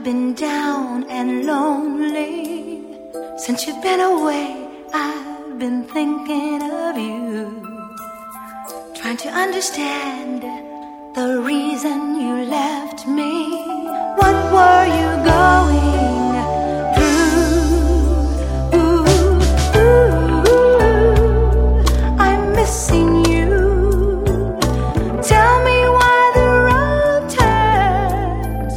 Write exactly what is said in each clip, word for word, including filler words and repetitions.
been down and lonely. Since you've been away, I've been thinking of you, trying to understand the reason you left me. What were you going through? Ooh, ooh, ooh, I'm missing you. Tell me why the road turns.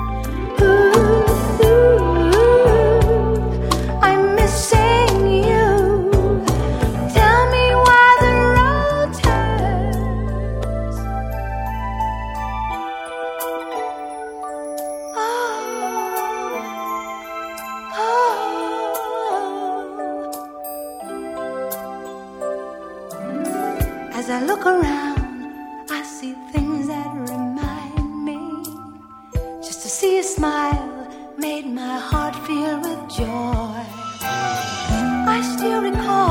Ooh, ooh, I'm missing you. Tell me why the road turns. Oh, oh. As I look around, I see things that remind me. Just to see a smile made my heart feel with joy. I still recall